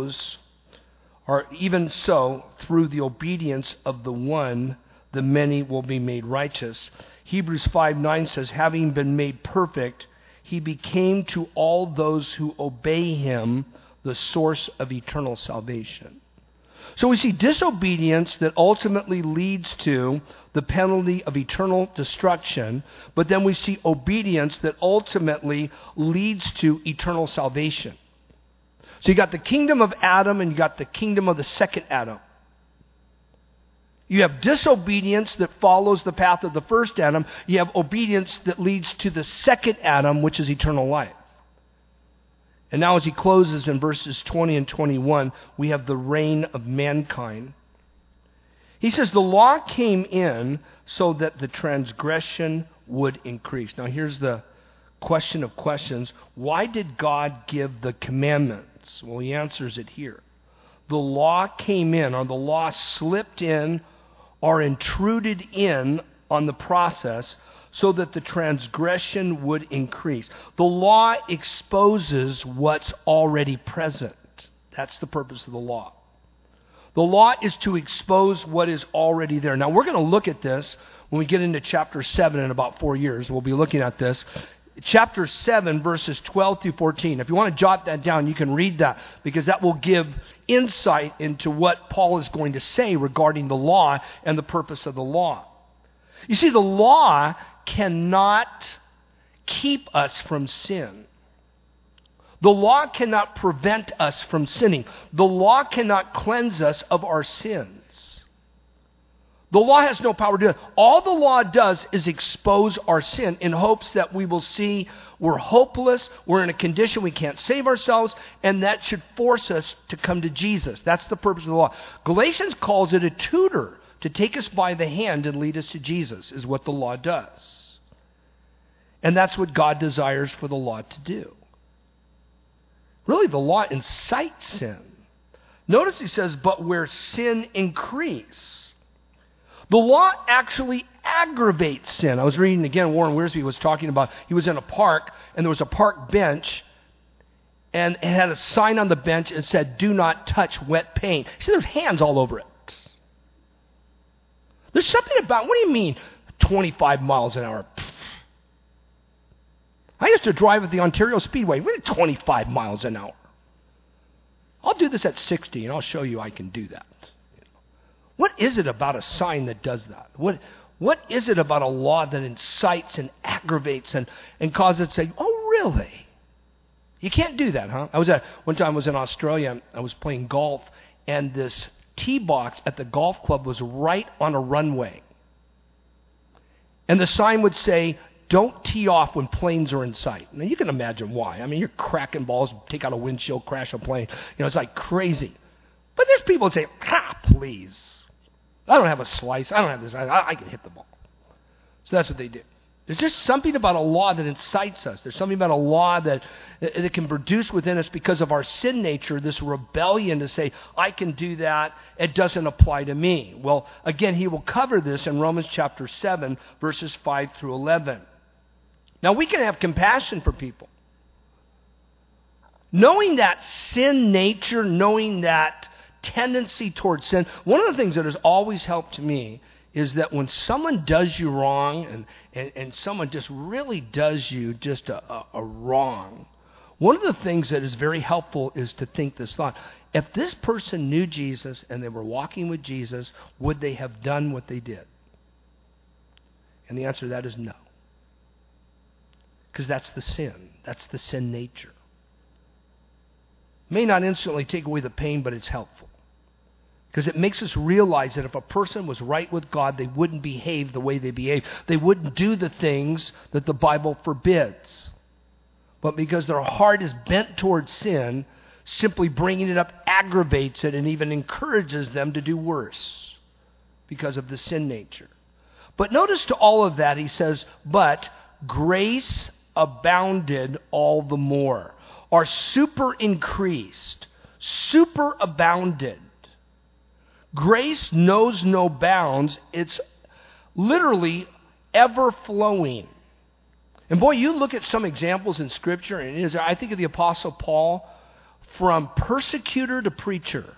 so, through the obedience of the one, the many will be made righteous. Hebrews 5:9 says, having been made perfect, he became to all those who obey him the source of eternal salvation. So we see disobedience that ultimately leads to the penalty of eternal destruction, but then we see obedience that ultimately leads to eternal salvation. So you got the kingdom of Adam and you got the kingdom of the second Adam. You have disobedience that follows the path of the first Adam. You have obedience that leads to the second Adam, which is eternal life. And now as he closes in verses 20 and 21, we have the reign of mankind. He says the law came in so that the transgression would increase. Now here's the question of questions. Why did God give the commandments? Well, he answers it here. The law came in, or the law slipped in or intruded in on the process so that the transgression would increase. The law exposes what's already present. That's the purpose of the law. The law is to expose what is already there. Now, we're going to look at this when we get into chapter 7 in about 4 years. We'll be looking at this. Chapter 7, verses 12 through 14. If you want to jot that down, you can read that, because that will give insight into what Paul is going to say regarding the law and the purpose of the law. You see, the law cannot keep us from sin. The law cannot prevent us from sinning. The law cannot cleanse us of our sins. The law has no power to do it. All the law does is expose our sin in hopes that we will see we're hopeless, we're in a condition we can't save ourselves, and that should force us to come to Jesus. That's the purpose of the law. Galatians calls it a tutor to take us by the hand and lead us to Jesus, is what the law does. And that's what God desires for the law to do. Really, the law incites sin. Notice he says, but where sin increase. The law actually aggravates sin. I was reading again, Warren Wiersbe was talking about, he was in a park, and there was a park bench, and it had a sign on the bench that said, do not touch wet paint. He said, there's hands all over it. There's something about, what do you mean 25 miles an hour? I used to drive at the Ontario Speedway. We're at 25 miles an hour. I'll do this at 60, and I'll show you I can do that. What is it about a sign that does that? What is it about a law that incites and aggravates and causes it to say, oh, really? You can't do that, huh? One time I was in Australia. I was playing golf, and this tee box at the golf club was right on a runway. And the sign would say, don't tee off when planes are in sight. Now, you can imagine why. I mean, you're cracking balls, take out a windshield, crash a plane. It's like crazy. But there's people that say, please. I don't have a slice. I don't have this. I can hit the ball. So that's what they do. There's just something about a law that incites us. There's something about a law that can produce within us, because of our sin nature, this rebellion to say, I can do that. It doesn't apply to me. Well, again, he will cover this in Romans chapter 7, verses 5 through 11. Now, we can have compassion for people. Knowing that sin nature, knowing that tendency towards sin, one of the things that has always helped me is that when someone does you wrong and someone just really does you just a wrong, one of the things that is very helpful is to think this thought. If this person knew Jesus and they were walking with Jesus, would they have done what they did? And the answer to that is no. Because that's the sin. That's the sin nature. May not instantly take away the pain, but it's helpful. Because it makes us realize that if a person was right with God, they wouldn't behave the way they behave. They wouldn't do the things that the Bible forbids. But because their heart is bent towards sin, simply bringing it up aggravates it and even encourages them to do worse because of the sin nature. But notice to all of that, he says, but grace abounded all the more, or super increased, super abounded. Grace knows no bounds. It's literally ever flowing. And boy, you look at some examples in Scripture, and I think of the Apostle Paul, from persecutor to preacher.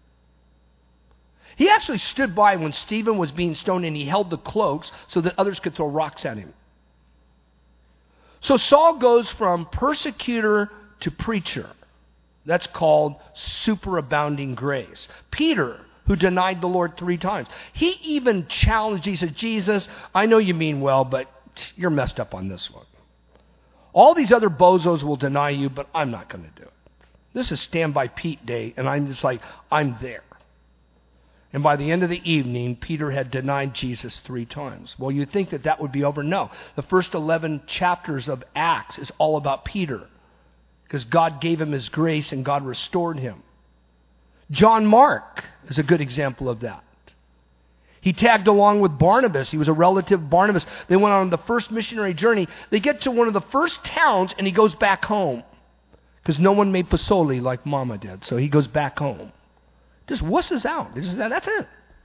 He actually stood by when Stephen was being stoned, and he held the cloaks so that others could throw rocks at him. So Saul goes from persecutor to preacher. That's called superabounding grace. Peter, who denied the Lord 3 times, he even challenged Jesus. Jesus, I know you mean well, but you're messed up on this one. All these other bozos will deny you, but I'm not going to do it. This is Stand By Pete Day, and I'm just like, I'm there. And by the end of the evening, Peter had denied Jesus 3 times. Well, you'd think that that would be over. No. The first 11 chapters of Acts is all about Peter, because God gave him his grace and God restored him. John Mark is a good example of that. He tagged along with Barnabas. He was a relative of Barnabas. They went on the first missionary journey. They get to one of the first towns, and he goes back home, because no one made pozole like Mama did. So he goes back home. Just wusses out. That's it.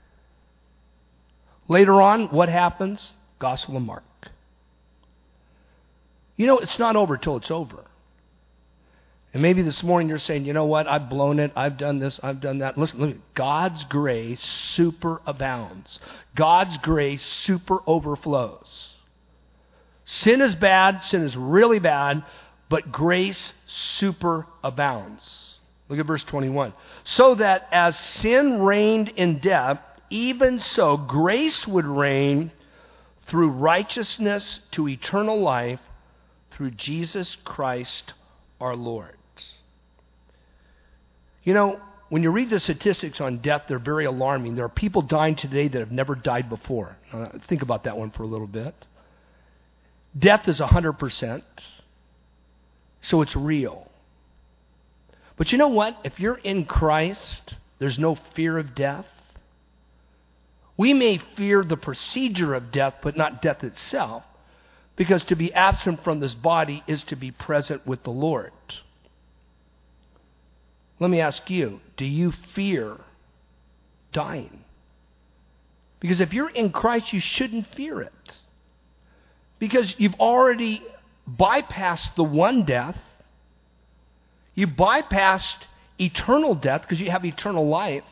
Later on, what happens? Gospel of Mark. You know, it's not over till it's over. And maybe this morning you're saying, you know what, I've blown it, I've done this, I've done that. Listen, God's grace super abounds. God's grace super overflows. Sin is bad, sin is really bad, but grace super abounds. Look at verse 21. So that as sin reigned in death, even so grace would reign through righteousness to eternal life through Jesus Christ our Lord. You know, when you read the statistics on death, they're very alarming. There are people dying today that have never died before. Think about that one for a little bit. Death is 100%, so it's real. But you know what? If you're in Christ, there's no fear of death. We may fear the procedure of death, but not death itself, because to be absent from this body is to be present with the Lord. Let me ask you, do you fear dying? Because if you're in Christ, you shouldn't fear it. Because you've already bypassed the one death. You bypassed eternal death because you have eternal life.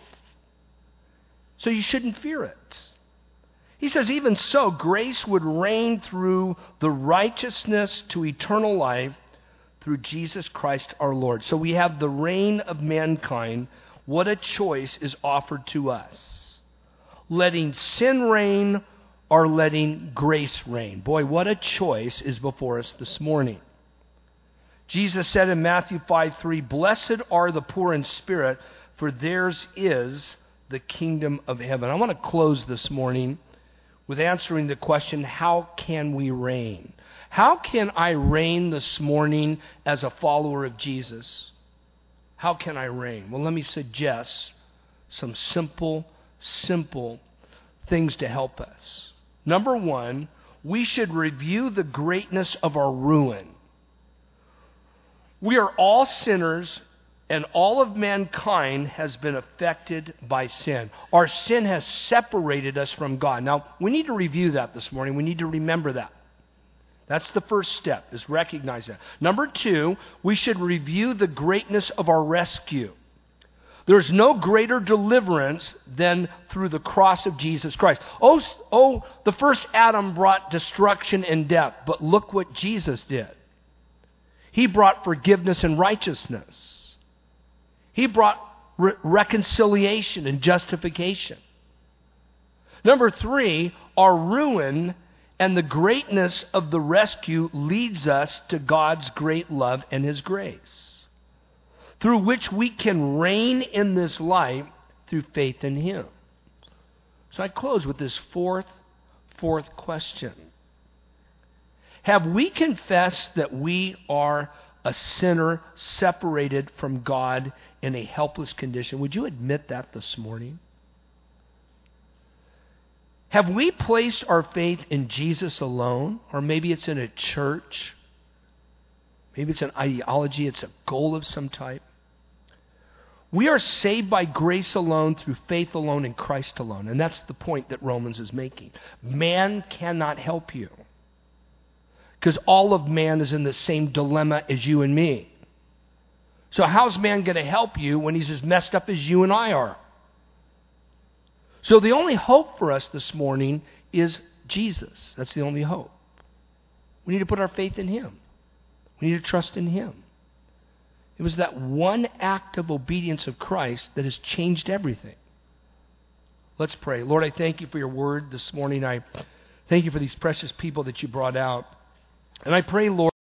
So you shouldn't fear it. He says, even so, grace would reign through the righteousness to eternal life through Jesus Christ our Lord. So we have the reign of mankind. What a choice is offered to us. Letting sin reign or letting grace reign. Boy, what a choice is before us this morning. Jesus said in Matthew 5:3, "Blessed are the poor in spirit, for theirs is the kingdom of heaven." I want to close this morning with answering the question, how can we reign? How can I reign this morning as a follower of Jesus? How can I reign? Well, let me suggest some simple things to help us. Number one, we should review the greatness of our ruin. We are all sinners, and all of mankind has been affected by sin. Our sin has separated us from God. Now, we need to review that this morning. We need to remember that. That's the first step, is recognize that. Number two, we should review the greatness of our rescue. There's no greater deliverance than through the cross of Jesus Christ. Oh, the first Adam brought destruction and death, but look what Jesus did. He brought forgiveness and righteousness. He brought reconciliation and justification. Number three, our ruin and the greatness of the rescue leads us to God's great love and His grace, through which we can reign in this life through faith in Him. So I close with this fourth question. Have we confessed that we are a sinner separated from God in a helpless condition? Would you admit that this morning? Have we placed our faith in Jesus alone? Or maybe it's in a church. Maybe it's an ideology. It's a goal of some type. We are saved by grace alone, through faith alone, in Christ alone. And that's the point that Romans is making. Man cannot help you. Because all of man is in the same dilemma as you and me. So how's man going to help you when he's as messed up as you and I are? So the only hope for us this morning is Jesus. That's the only hope. We need to put our faith in Him. We need to trust in Him. It was that one act of obedience of Christ that has changed everything. Let's pray. Lord, I thank you for your word this morning. I thank you for these precious people that you brought out. And I pray, Lord,